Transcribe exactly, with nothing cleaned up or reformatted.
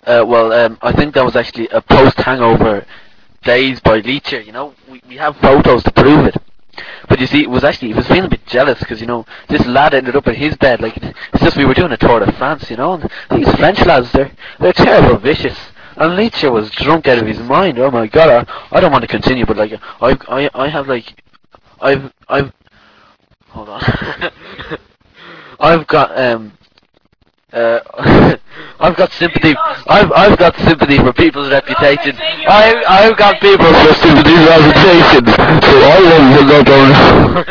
Uh, well, um, I think that was actually a post-hangover days by Leacher. You know, we we have photos to prove it. But you see, it was actually he was feeling a bit jealous because you know this lad ended up in his bed. Like it's just we were doing a tour de France, you know. And these French lads, they're they're terrible, vicious. And Leacher was drunk out of his mind. Oh my god, I, I don't want to continue, but like I I I have like I've I've hold on. I've got um uh I've got sympathy. I've I've got sympathy for people's reputation. I I've got people for sympathy reputation. So I will not go.